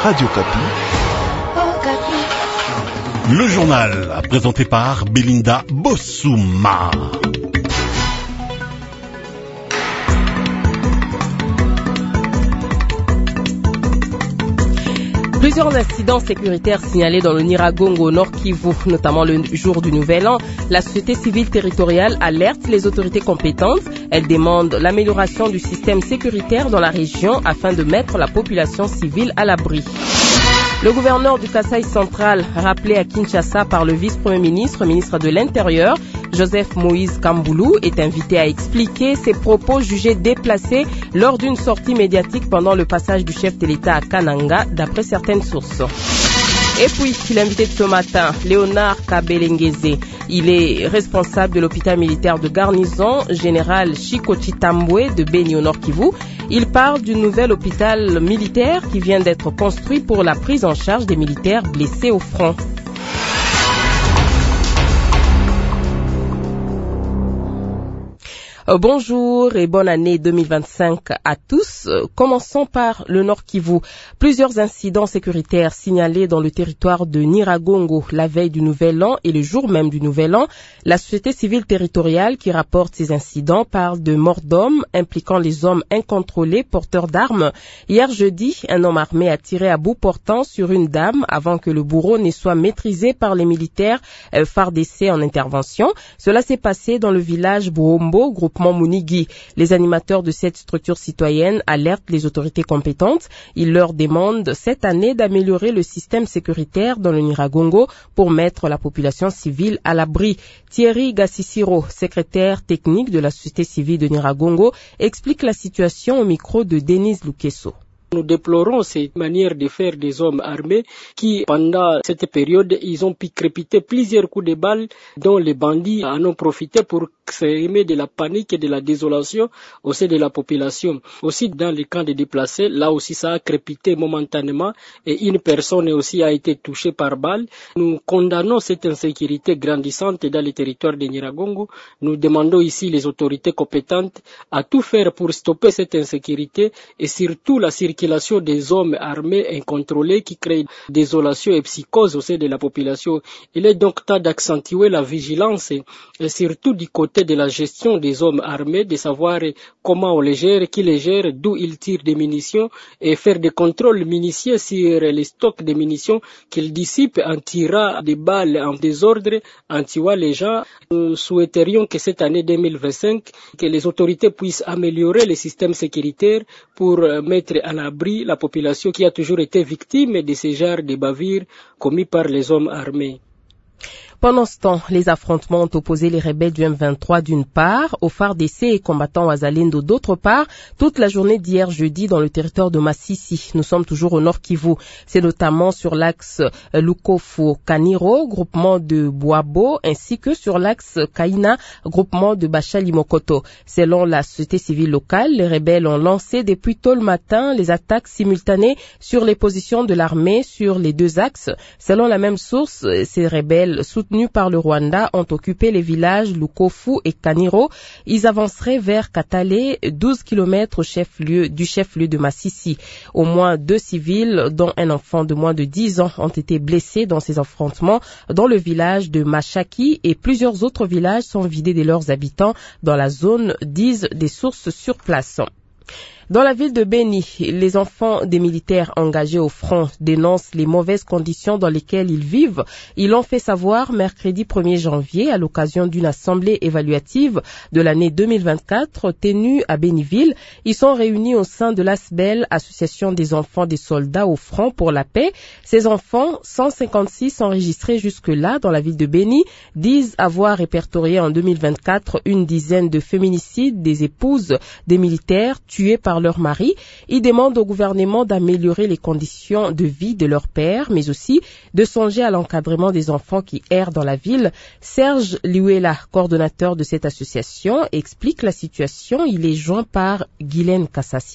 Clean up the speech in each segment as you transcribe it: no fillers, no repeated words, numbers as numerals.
Radio Kapi. Le journal, présenté par Belinda Bossouma. Plusieurs incidents sécuritaires signalés dans le Nyiragongo, au Nord Kivu, notamment le jour du Nouvel An. La société civile territoriale alerte les autorités compétentes. Elle demande l'amélioration du système sécuritaire dans la région afin de mettre la population civile à l'abri. Le gouverneur du Kasaï central, rappelé à Kinshasa par le vice-premier ministre, ministre de l'Intérieur, Joseph Moïse Kamboulou, est invité à expliquer ses propos jugés déplacés lors d'une sortie médiatique pendant le passage du chef de l'État à Kananga, d'après certaines sources. Et puis, l'invité de ce matin, Léonard Kabelengeze. Il est responsable de l'hôpital militaire de garnison, général Chikochi Tambwe de Beni au Nord Kivu. Il parle du nouvel hôpital militaire qui vient d'être construit pour la prise en charge des militaires blessés au front. Bonjour et bonne année 2025 à tous. Commençons par le Nord Kivu. Plusieurs incidents sécuritaires signalés dans le territoire de Nyiragongo la veille du Nouvel An et le jour même du Nouvel An. La société civile territoriale qui rapporte ces incidents parle de morts d'hommes impliquant les hommes incontrôlés porteurs d'armes. Hier jeudi, un homme armé a tiré à bout portant sur une dame avant que le bourreau ne soit maîtrisé par les militaires FARDC en intervention. Cela s'est passé dans le village Boombo, groupement Munigi. Les animateurs de cette structure citoyenne alertent les autorités compétentes. Ils leur demandent cette année d'améliorer le système sécuritaire dans le Nyiragongo pour mettre la population civile à l'abri. Thierry Gassissiro, secrétaire technique de la société civile de Nyiragongo, explique la situation au micro de Denise Lukeso. Nous déplorons cette manière de faire des hommes armés qui, pendant cette période, ils ont pu crépiter plusieurs coups de balles dont les bandits en ont profité pour s'aimer de la panique et de la désolation au sein de la population. Aussi, dans les camps de déplacés, là aussi ça a crépité momentanément et une personne aussi a été touchée par balle. Nous condamnons cette insécurité grandissante dans les territoires de Nyiragongo. Nous demandons ici les autorités compétentes à tout faire pour stopper cette insécurité et surtout la circulation des hommes armés incontrôlés qui créent désolation et psychose au sein de la population. Il est donc temps d'accentuer la vigilance et surtout du côté de la gestion des hommes armés, de savoir comment on les gère, qui les gère, d'où ils tirent des munitions et faire des contrôles minutieux sur les stocks de munitions qu'ils dissipent en tirant des balles en désordre, en tuant les gens. Nous souhaiterions que cette année 2025, que les autorités puissent améliorer les systèmes sécuritaires pour mettre à l'abri la population qui a toujours été victime de ces genres de bavures commis par les hommes armés. Pendant ce temps, les affrontements ont opposé les rebelles du M23 d'une part, aux FARDC et combattants Wazalendo d'autre part, toute la journée d'hier jeudi dans le territoire de Massissi. Nous sommes toujours au Nord Kivu. C'est notamment sur l'axe Lukofu-Kaniro, groupement de Boabo, ainsi que sur l'axe Kaina, groupement de Bachali-Mokoto. Selon la société civile locale, les rebelles ont lancé depuis tôt le matin les attaques simultanées sur les positions de l'armée sur les deux axes. Selon la même source, ces rebelles soutenus par le Rwanda ont occupé les villages Lukofu et Kaniro. Ils avanceraient vers Katale, 12 km du chef-lieu de Massissi. Au moins 2 civils, dont un enfant de moins de 10 ans, ont été blessés dans ces affrontements dans le village de Machaki et plusieurs autres villages sont vidés de leurs habitants dans la zone, disent des sources sur place. Dans la ville de Beni, les enfants des militaires engagés au front dénoncent les mauvaises conditions dans lesquelles ils vivent. Ils l'ont fait savoir mercredi 1er janvier à l'occasion d'une assemblée évaluative de l'année 2024 tenue à Béniville. Ils sont réunis au sein de l'ASBEL, Association des enfants des soldats au front pour la paix. Ces enfants, 156 enregistrés jusque-là dans la ville de Beni, disent avoir répertorié en 2024 une dizaine de féminicides des épouses des militaires tués par leur mari. Ils demandent au gouvernement d'améliorer les conditions de vie de leurs pères, mais aussi de songer à l'encadrement des enfants qui errent dans la ville. Serge Liuela, coordonnateur de cette association, explique la situation. Il est joint par Guylaine Kassassia.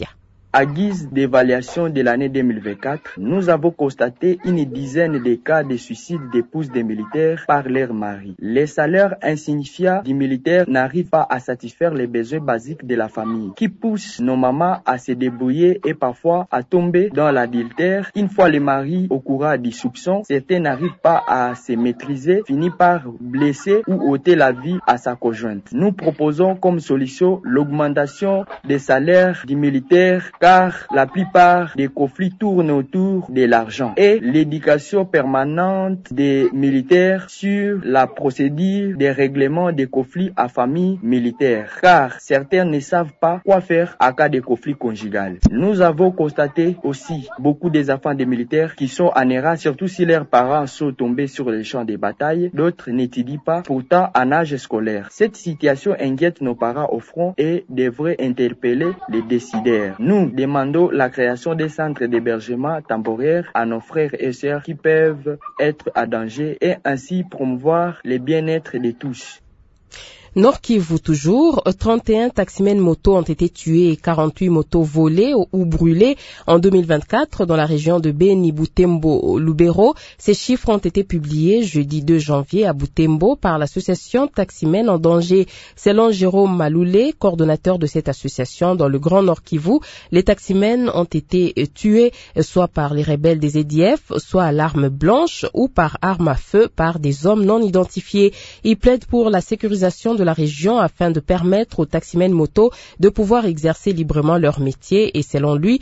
À guise d'évaluation de l'année 2024, nous avons constaté une dizaine de cas de suicide d'épouses des militaires par leurs maris. Les salaires insignifiants des militaires n'arrivent pas à satisfaire les besoins basiques de la famille, qui poussent nos mamans à se débrouiller et parfois à tomber dans l'adultère. Une fois les maris au courant du soupçon, certains n'arrivent pas à se maîtriser, finissent par blesser ou ôter la vie à sa conjointe. Nous proposons comme solution l'augmentation des salaires des militaires, car la plupart des conflits tournent autour de l'argent, et l'éducation permanente des militaires sur la procédure des règlements des conflits à famille militaire, car certains ne savent pas quoi faire en cas de conflit conjugal. Nous avons constaté aussi beaucoup des enfants des militaires qui sont en erreur, surtout si leurs parents sont tombés sur les champs de bataille, d'autres n'étudient pas, pourtant en âge scolaire. Cette situation inquiète nos parents au front et devrait interpeller les décideurs. Nous demandons la création des centres d'hébergement temporaires à nos frères et sœurs qui peuvent être à danger et ainsi promouvoir le bien-être de tous. Nord Kivu toujours, 31 taximens motos ont été tués et 48 motos volées ou brûlées en 2024 dans la région de Beni, Butembo, Lubero. Ces chiffres ont été publiés jeudi 2 janvier à Butembo par l'association Taximens en danger. Selon Jérôme Maloulé, coordonnateur de cette association dans le Grand Nord Kivu, les taximens ont été tués soit par les rebelles des EDF, soit à l'arme blanche ou par arme à feu par des hommes non identifiés. Ils plaident pour la sécurisation de la région afin de permettre aux taximens moto de pouvoir exercer librement leur métier et selon lui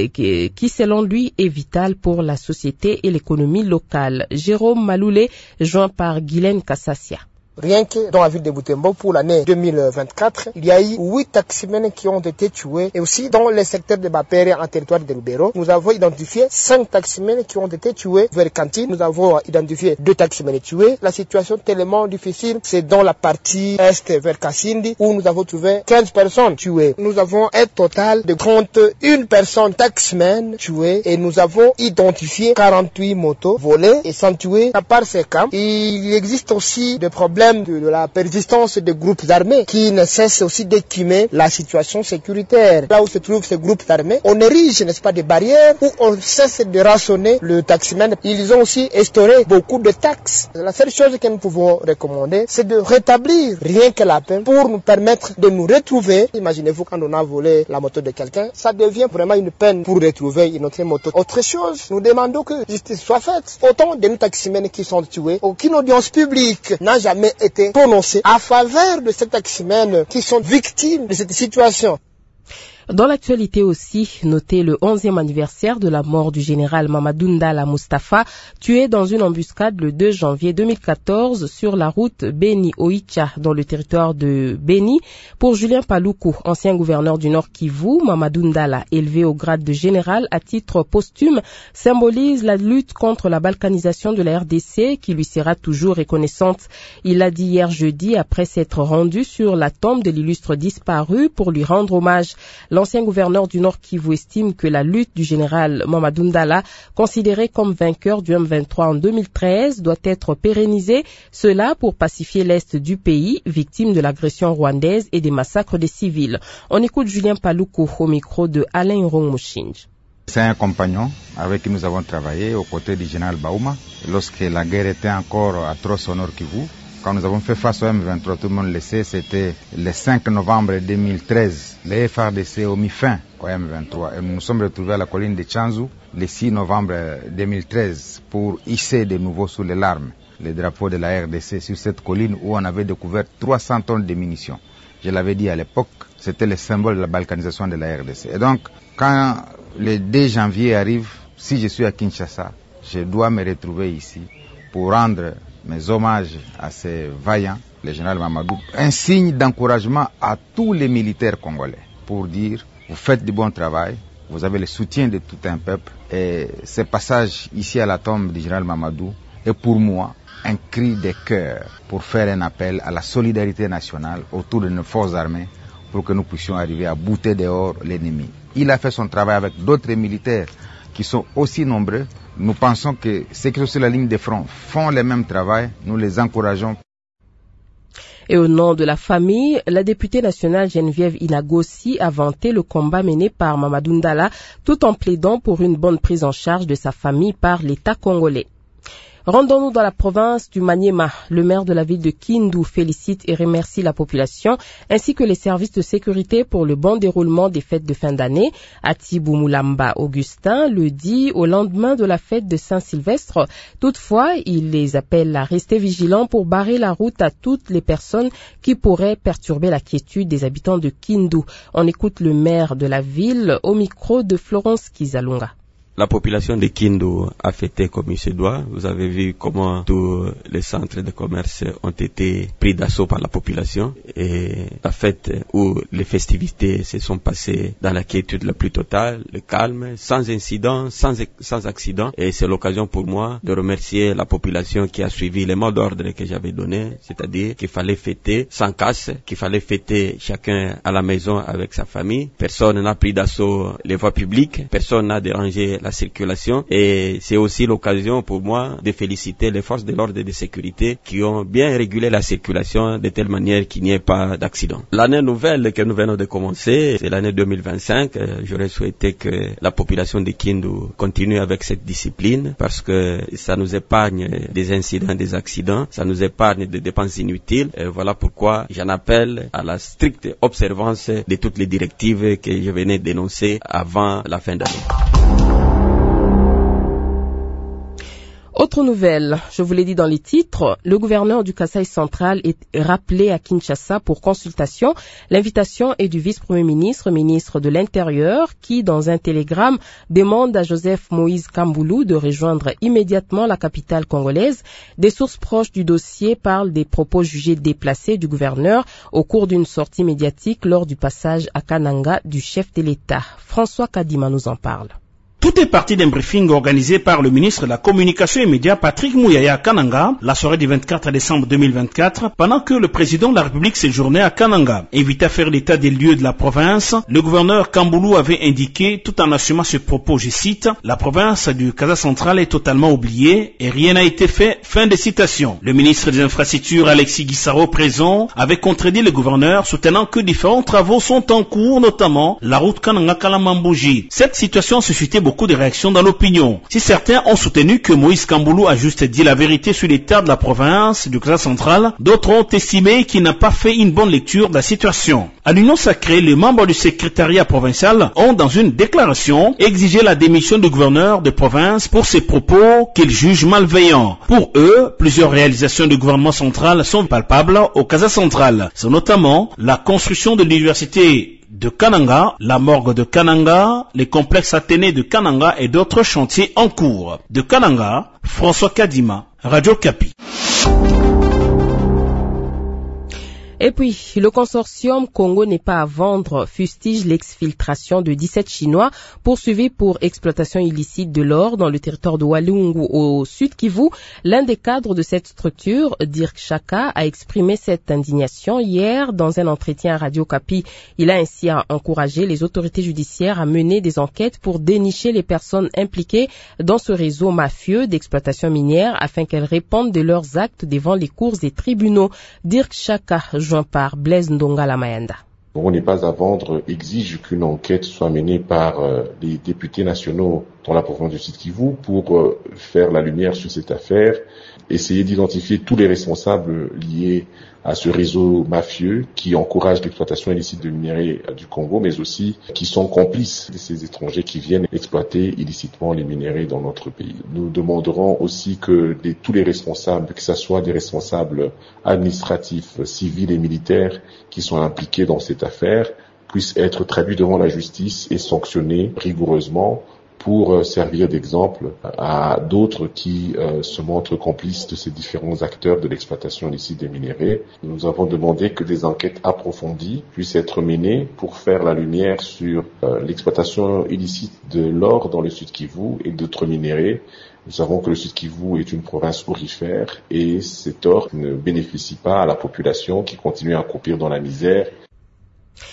est vital pour la société et l'économie locale. Jérôme Maloulé, joint par Guylaine Kassassia. Rien que dans la ville de Butembo, pour l'année 2024, il y a eu 8 taximens qui ont été tués. Et aussi dans le secteur de Bapere, en territoire de Lubero, nous avons identifié 5 taximens qui ont été tués vers Cantine. Nous avons identifié 2 taximens tués. La situation tellement difficile, c'est dans la partie est vers Kassindi, où nous avons trouvé 15 personnes tuées. Nous avons un total de 31 personnes taximens tuées et nous avons identifié 48 motos volées et sans tuer. À part ces cas, il existe aussi des problèmes de la persistance des groupes armés qui ne cessent aussi d'écumer la situation sécuritaire. Là où se trouvent ces groupes armés, on érige, n'est-ce pas, des barrières où on cesse de rationner le taximan. Ils ont aussi instauré beaucoup de taxes. La seule chose que nous pouvons recommander, c'est de rétablir rien que la peine pour nous permettre de nous retrouver. Imaginez-vous quand on a volé la moto de quelqu'un, ça devient vraiment une peine pour retrouver notre moto. Autre chose, nous demandons que justice soit faite. Autant de nos taximens qui sont tués, aucune audience publique n'a jamais été prononcé à faveur de ces taximens qui sont victimes de cette situation. Dans l'actualité aussi, notez le 11e anniversaire de la mort du général Mamadou Ndala Mustafa, tué dans une embuscade le 2 janvier 2014 sur la route Beni-Oicha dans le territoire de Beni. Pour Julien Paluku, ancien gouverneur du Nord Kivu, Mamadou Ndala, élevé au grade de général à titre posthume, symbolise la lutte contre la balkanisation de la RDC qui lui sera toujours reconnaissante. Il l'a dit hier jeudi après s'être rendu sur la tombe de l'illustre disparu pour lui rendre hommage. L'ancien gouverneur du Nord Kivu estime que la lutte du général Mamadou Ndala, considéré comme vainqueur du M23 en 2013, doit être pérennisée, cela pour pacifier l'Est du pays, victime de l'agression rwandaise et des massacres des civils. On écoute Julien Paluku au micro de Alain Irong-Mouchinj. C'est un compagnon avec qui nous avons travaillé aux côtés du général Baouma, lorsque la guerre était encore atroce au Nord Kivu. Quand nous avons fait face au M23, tout le monde le sait, c'était le 5 novembre 2013. Les FARDC ont mis fin au M23 et nous nous sommes retrouvés à la colline de Tchanzu le 6 novembre 2013 pour hisser de nouveau sous les larmes les drapeaux de la RDC sur cette colline où on avait découvert 300 tonnes de munitions. Je l'avais dit à l'époque, c'était le symbole de la balkanisation de la RDC. Et donc, quand le 2 janvier arrive, si je suis à Kinshasa, je dois me retrouver ici pour rendre mes hommages à ces vaillants, le général Mamadou, un signe d'encouragement à tous les militaires congolais pour dire, vous faites du bon travail, vous avez le soutien de tout un peuple et ce passage ici à la tombe du général Mamadou est pour moi un cri de cœur pour faire un appel à la solidarité nationale autour de nos forces armées pour que nous puissions arriver à bouter dehors l'ennemi. Il a fait son travail avec d'autres militaires qui sont aussi nombreux. Nous pensons que ceux qui sont sur la ligne de front font le même travail. Nous les encourageons. Et au nom de la famille, la députée nationale Geneviève Inagossi a vanté le combat mené par Mamadou Ndala tout en plaidant pour une bonne prise en charge de sa famille par l'État congolais. Rendons-nous dans la province du Maniema. Le maire de la ville de Kindu félicite et remercie la population ainsi que les services de sécurité pour le bon déroulement des fêtes de fin d'année. Atibou Moulamba Augustin le dit au lendemain de la fête de Saint-Sylvestre. Toutefois, il les appelle à rester vigilants pour barrer la route à toutes les personnes qui pourraient perturber la quiétude des habitants de Kindu. On écoute le maire de la ville au micro de Florence Kizalunga. La population de Kindu a fêté comme il se doit. Vous avez vu comment tous les centres de commerce ont été pris d'assaut par la population et la fête où les festivités se sont passées dans la quiétude la plus totale, le calme, sans incident, sans accident. Et c'est l'occasion pour moi de remercier la population qui a suivi les mots d'ordre que j'avais donnés, c'est-à-dire qu'il fallait fêter sans casse, qu'il fallait fêter chacun à la maison avec sa famille. Personne n'a pris d'assaut les voies publiques, personne n'a dérangé la circulation et c'est aussi l'occasion pour moi de féliciter les forces de l'ordre et de sécurité qui ont bien régulé la circulation de telle manière qu'il n'y ait pas d'accident. L'année nouvelle que nous venons de commencer, c'est l'année 2025. J'aurais souhaité que la population de Kindu continue avec cette discipline parce que ça nous épargne des incidents, des accidents, ça nous épargne des dépenses inutiles. Et voilà pourquoi j'en appelle à la stricte observance de toutes les directives que je venais d'énoncer avant la fin d'année. Autre nouvelle, je vous l'ai dit dans les titres, le gouverneur du Kasaï central est rappelé à Kinshasa pour consultation. L'invitation est du vice-premier ministre, ministre de l'Intérieur, qui, dans un télégramme, demande à Joseph Moïse Kamboulou de rejoindre immédiatement la capitale congolaise. Des sources proches du dossier parlent des propos jugés déplacés du gouverneur au cours d'une sortie médiatique lors du passage à Kananga du chef de l'État. François Kadima nous en parle. Tout est parti d'un briefing organisé par le ministre de la Communication et Médias, Patrick Mouyaya, à Kananga, la soirée du 24 décembre 2024, pendant que le président de la République séjournait à Kananga. Invité à faire l'état des lieux de la province, le gouverneur Kamboulou avait indiqué, tout en assumant ce propos, je cite, « La province du Kasaï central est totalement oubliée et rien n'a été fait ». Fin de citation. Le ministre des Infrastructures, Alexis Guissaro, présent, avait contredit le gouverneur, soutenant que différents travaux sont en cours, notamment la route Kananga-Kalamambouji. Cette situation suscitait beaucoup de réactions dans l'opinion. Si certains ont soutenu que Moïse Kamboulou a juste dit la vérité sur l'état de la province du Kasaï central, d'autres ont estimé qu'il n'a pas fait une bonne lecture de la situation. À l'Union sacrée, les membres du secrétariat provincial ont, dans une déclaration, exigé la démission du gouverneur de province pour ses propos qu'ils jugent malveillants. Pour eux, plusieurs réalisations du gouvernement central sont palpables au Kasaï central. C'est notamment la construction de l'université de Kananga, la morgue de Kananga, les complexes Athénée de Kananga et d'autres chantiers en cours. De Kananga, François Kadima, Radio Kapi. Et puis, le consortium Congo n'est pas à vendre fustige l'exfiltration de 17 Chinois poursuivis pour exploitation illicite de l'or dans le territoire de Walungu au Sud Kivu. L'un des cadres de cette structure, Dirk Chaka, a exprimé cette indignation hier dans un entretien à Radio Kapi. Il a ainsi encouragé les autorités judiciaires à mener des enquêtes pour dénicher les personnes impliquées dans ce réseau mafieux d'exploitation minière afin qu'elles répondent de leurs actes devant les cours et tribunaux. Dirk Chaka, joint par Blaise Ndonga Lamayanda. On n'est pas à vendre exige qu'une enquête soit menée par les députés nationaux dans la province du Sud Kivu pour faire la lumière sur cette affaire, essayer d'identifier tous les responsables liés à ce réseau mafieux qui encourage l'exploitation illicite de minerais du Congo, mais aussi qui sont complices de ces étrangers qui viennent exploiter illicitement les minerais dans notre pays. Nous demanderons aussi que tous les responsables, que ce soit des responsables administratifs, civils et militaires qui sont impliqués dans cette affaire, puissent être traduits devant la justice et sanctionnés rigoureusement pour servir d'exemple à d'autres qui se montrent complices de ces différents acteurs de l'exploitation illicite des minerais. Nous avons demandé que des enquêtes approfondies puissent être menées pour faire la lumière sur l'exploitation illicite de l'or dans le Sud Kivu et d'autres minerais. Nous savons que le Sud Kivu est une province aurifère et cet or ne bénéficie pas à la population qui continue à croupir dans la misère.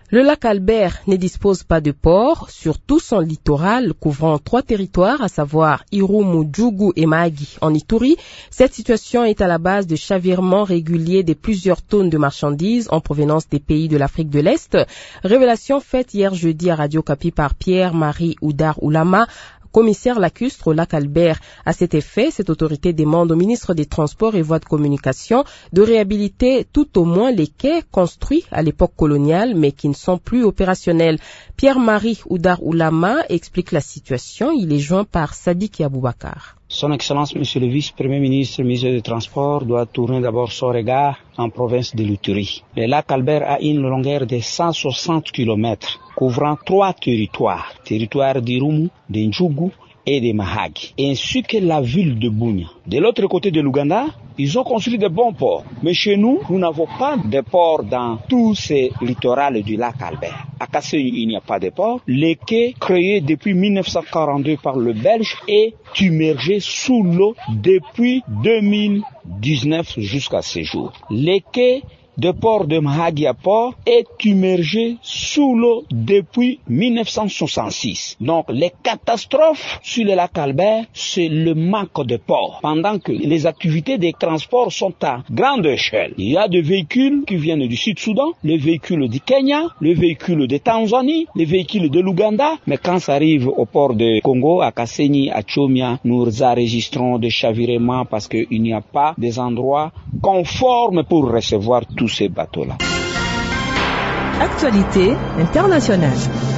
Le lac Albert ne dispose pas de port sur tout son littoral couvrant 3 territoires, à savoir Irumu, Djougou et Mahagi en Ituri. Cette situation est à la base de chavirements réguliers de plusieurs tonnes de marchandises en provenance des pays de l'Afrique de l'Est. Révélation faite hier jeudi à Radio Kapi par Pierre-Marie Oudar Oulama, commissaire lacustre au lac Albert. À cet effet, cette autorité demande au ministre des Transports et Voies de Communication de réhabiliter tout au moins les quais construits à l'époque coloniale mais qui ne sont plus opérationnels. Pierre-Marie Oudar Oulama explique la situation. Il est joint par Sadiki Aboubakar. Son Excellence, Monsieur le Vice-Premier ministre, ministre des Transports, doit tourner d'abord son regard en province de l'Ituri. Le lac Albert a une longueur de 160 km, couvrant 3 territoires. Territoire d'Irumu, de Ndjougou et de Mahagi, ainsi que la ville de Bunia. De l'autre côté de l'Ouganda, ils ont construit de bons ports. Mais chez nous, nous n'avons pas de ports dans tous ces littorales du lac Albert. À Kasséni, il n'y a pas de port. Les quais créés depuis 1942 par le Belge est immergé sous l'eau depuis 2019 jusqu'à ce jour. Les quais de port de Mahagi à port est immergé sous l'eau depuis 1966. Donc les catastrophes sur le lac Albert, c'est le manque de port. Pendant que les activités des transports sont à grande échelle. Il y a des véhicules qui viennent du Sud-Soudan, les véhicules du Kenya, les véhicules de Tanzanie, les véhicules de l'Ouganda. Mais quand ça arrive au port de Congo, à Kasséni, à Tchomia, nous enregistrons des chavirements parce qu'il n'y a pas des endroits conformes pour recevoir tous ces bateaux-là. Actualité internationale.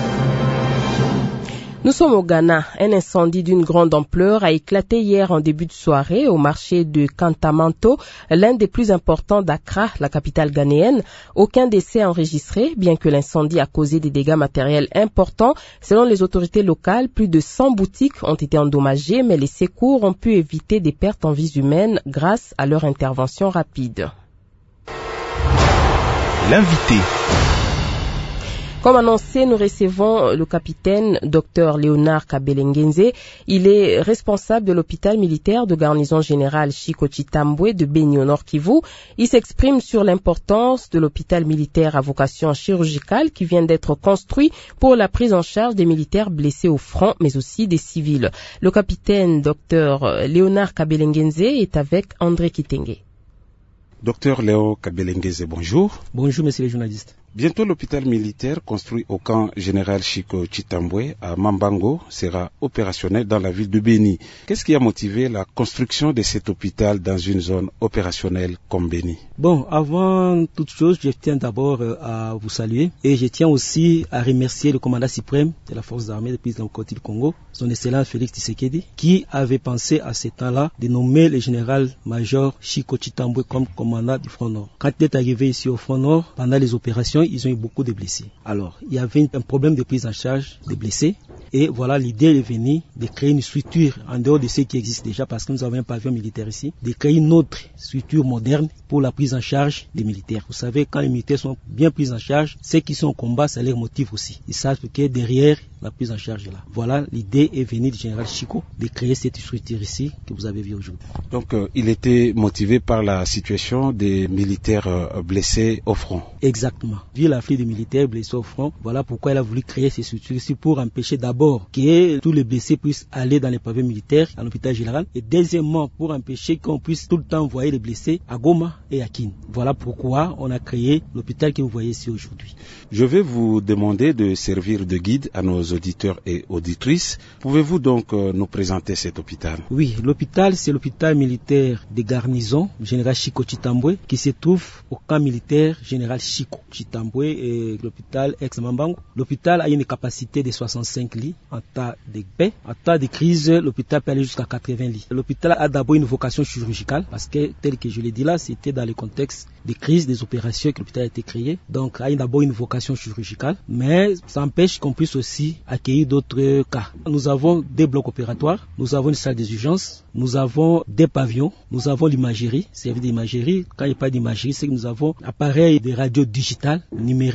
Nous sommes au Ghana. Un incendie d'une grande ampleur a éclaté hier en début de soirée au marché de Kantamanto, l'un des plus importants d'Accra, la capitale ghanéenne. Aucun décès enregistré, bien que l'incendie a causé des dégâts matériels importants. Selon les autorités locales, plus de 100 boutiques ont été endommagées, mais les secours ont pu éviter des pertes en vies humaines grâce à leur intervention rapide. L'invité. Comme annoncé, nous recevons le capitaine Dr Léonard Kabelengenze. Il est responsable de l'hôpital militaire de garnison générale Chiko Chitambwe de Beni au Nord Kivu. Il s'exprime sur l'importance de l'hôpital militaire à vocation chirurgicale qui vient d'être construit pour la prise en charge des militaires blessés au front, mais aussi des civils. Le capitaine Dr Léonard Kabelengenze est avec André Kitenge. Docteur Léo Kabelengenze, bonjour. Bonjour, monsieur le journaliste. Bientôt, l'hôpital militaire construit au camp général Chiko Chitambwe à Mambango sera opérationnel dans la ville de Beni. Qu'est-ce qui a motivé la construction de cet hôpital dans une zone opérationnelle comme Beni? Bon, avant toute chose, je tiens d'abord à vous saluer et je tiens aussi à remercier le commandant suprême de la force armée depuis le côté du Congo, son excellence Félix Tshisekedi, qui avait pensé à ce temps-là de nommer le général-major Chiko Chitambwe comme commandant du front nord. Quand il est arrivé ici au front nord, pendant les opérations, ils ont eu beaucoup de blessés. Alors, il y avait un problème de prise en charge des blessés. Et voilà, l'idée est venue de créer une structure en dehors de ce qui existe déjà, parce que nous avons un pavillon militaire ici, de créer une autre structure moderne pour la prise en charge des militaires. Vous savez, quand les militaires sont bien pris en charge, ceux qui sont au combat, ça les motive aussi. Ils savent que derrière la prise en charge là. Voilà, l'idée est venue du général Chiko de créer cette structure ici que vous avez vu aujourd'hui. Donc, il était motivé par la situation des militaires blessés au front. Exactement. Vu l'afflux des militaires blessés au front, voilà pourquoi il a voulu créer ces structures ici pour empêcher d'abord que tous les blessés puissent aller dans les pavillons militaires à l'hôpital général et deuxièmement pour empêcher qu'on puisse tout le temps envoyer les blessés à Goma et à Kin. Voilà pourquoi on a créé l'hôpital que vous voyez ici aujourd'hui. Je vais vous demander de servir de guide à nos auditeurs et auditrices. Pouvez-vous donc nous présenter cet hôpital? Oui, l'hôpital, c'est l'hôpital militaire de garnison général Chiko Chitambwe qui se trouve au camp militaire général Chiko Chitambwe et l'hôpital ex-Mambango. L'hôpital a une capacité de 65 lits en temps de paix. En temps de crise, l'hôpital peut aller jusqu'à 80 lits. L'hôpital a d'abord une vocation chirurgicale parce que, tel que je l'ai dit là, c'était dans le contexte des crises, des opérations que l'hôpital a été créé. Donc, il a d'abord une vocation chirurgicale, mais ça empêche qu'on puisse aussi accueillir d'autres cas. Nous avons des blocs opératoires, nous avons une salle des urgences, nous avons des pavillons, nous avons l'imagerie, service d'imagerie. Quand il n'y a pas d'imagerie, c'est que nous avons appareils de radio digitales, numériques,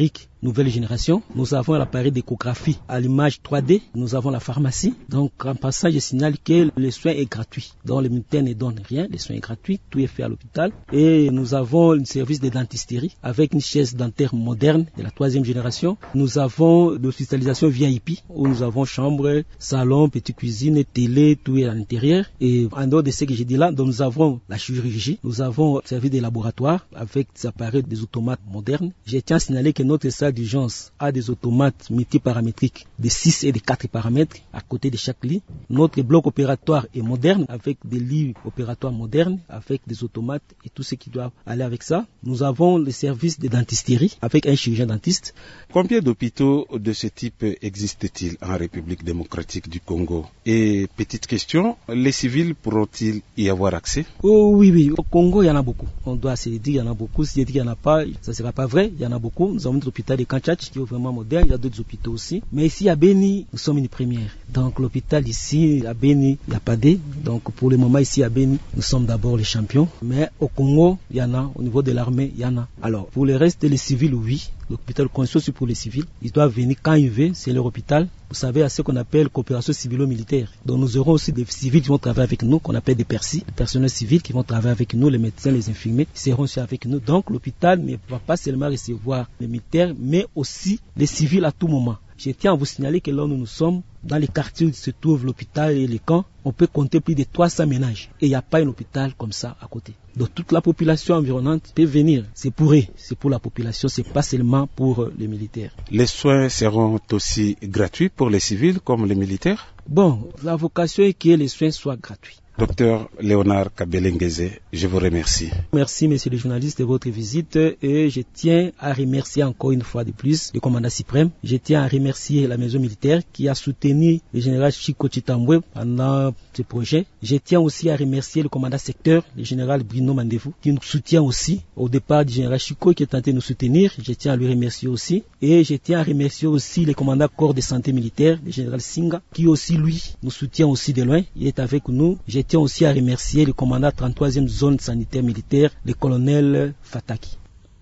nouvelle génération. Nous avons l'appareil d'échographie à l'image 3D. Nous avons la pharmacie. Donc, en passant, je signale que le soin est gratuit. Donc, le militaire ne donne rien. Le soin est gratuit. Tout est fait à l'hôpital. Et nous avons un service de dentisterie avec une chaise dentaire moderne de la 3e génération. Nous avons l'hospitalisation VIP où nous avons chambre, salon, petite cuisine, télé, tout est à l'intérieur. Et en dehors de ce que j'ai dit là, donc nous avons la chirurgie. Nous avons le service des laboratoires avec des appareils, des automates modernes. Je tiens à signaler que notre salle d'urgence a des automates multiparamétriques de 6 et de 4 paramètres à côté de chaque lit. Notre bloc opératoire est moderne avec des lits opératoires modernes, avec des automates et tout ce qui doit aller avec ça. Nous avons le service de dentisterie avec un chirurgien dentiste. Combien d'hôpitaux de ce type existent-ils en République démocratique du Congo? Et petite question, les civils pourront-ils y avoir accès? Oh oui, au Congo il y en a beaucoup. On doit se dire il y en a beaucoup. Si je dis qu'il n'y en a pas, ça ne sera pas vrai. Il y en a beaucoup. Nous avons l'hôpital de Kanchach qui est vraiment moderne. Il y a d'autres hôpitaux aussi. Mais ici à Beni, nous sommes une première. Donc l'hôpital ici à Beni, il n'y a pas d'aide. Donc pour le moment ici à Beni, nous sommes d'abord les champions. Mais au Congo, il y en a. Au niveau de l'armée, il y en a. Alors pour le reste, les civils, oui. L'hôpital conçu aussi pour les civils. Ils doivent venir quand ils veulent, c'est leur hôpital. Vous savez, à ce qu'on appelle coopération civilo-militaire. Donc nous aurons aussi des civils qui vont travailler avec nous, qu'on appelle des PERSI, des personnels civils qui vont travailler avec nous, les médecins, les infirmiers, ils seront aussi avec nous. Donc l'hôpital ne va pas seulement recevoir les militaires, mais aussi les civils à tout moment. Je tiens à vous signaler que là où nous sommes, dans les quartiers où se trouve l'hôpital et les camps, on peut compter plus de 300 ménages. Et il n'y a pas un hôpital comme ça à côté. Donc toute la population environnante peut venir. C'est pour eux, c'est pour la population, c'est pas seulement pour les militaires. Les soins seront aussi gratuits pour les civils comme les militaires? Bon, la vocation est que les soins soient gratuits. Docteur Léonard Kabelengeze, je vous remercie. Merci, monsieur le journaliste, de votre visite et je tiens à remercier encore une fois de plus le commandant suprême. Je tiens à remercier la maison militaire qui a soutenu le général Chico Chitambwe pendant ce projet. Je tiens aussi à remercier le commandant secteur, le général Bruno Mandevou, qui nous soutient aussi au départ du général Chico qui est tenté de nous soutenir. Je tiens à lui remercier aussi. Et je tiens à remercier aussi le commandant corps de santé militaire, le général Singa, qui aussi lui nous soutient aussi de loin. Il est avec nous. Je tiens aussi à remercier le commandant 33e zone sanitaire militaire, le colonel Fataki.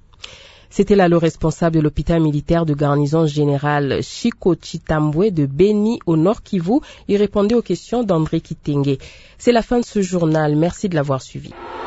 C'était là le responsable de l'hôpital militaire de garnison générale Chico Chitambwe de Beni au Nord Kivu. Il répondait aux questions d'André Kitenge. C'est la fin de ce journal. Merci de l'avoir suivi.